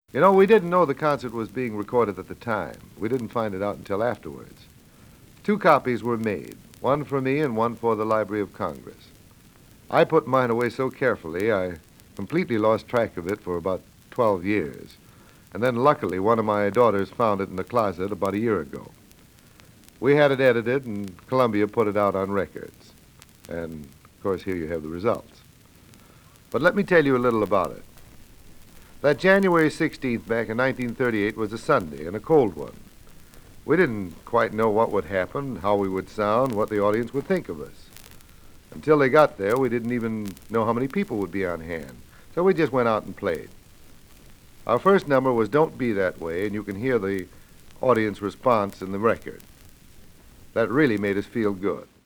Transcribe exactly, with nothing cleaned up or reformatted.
You know, we didn't know the concert was being recorded at the time. We didn't find it out until afterwards. Two copies were made, one for me and one for the Library of Congress. I put mine away so carefully, I completely lost track of it for about twelve years. And then luckily, one of my daughters found it in the closet about a year ago. We had it edited, and Columbia put it out on records. And, of course, here you have the results. But let me tell you a little about it. That January sixteenth back in nineteen thirty-eight was a Sunday, and a cold one. We didn't quite know what would happen, how we would sound, what the audience would think of us. Until they got there, we didn't even know how many people would be on hand. So we just went out and played. Our first number was Don't Be That Way, and you can hear the audience response in the record. That really made us feel good.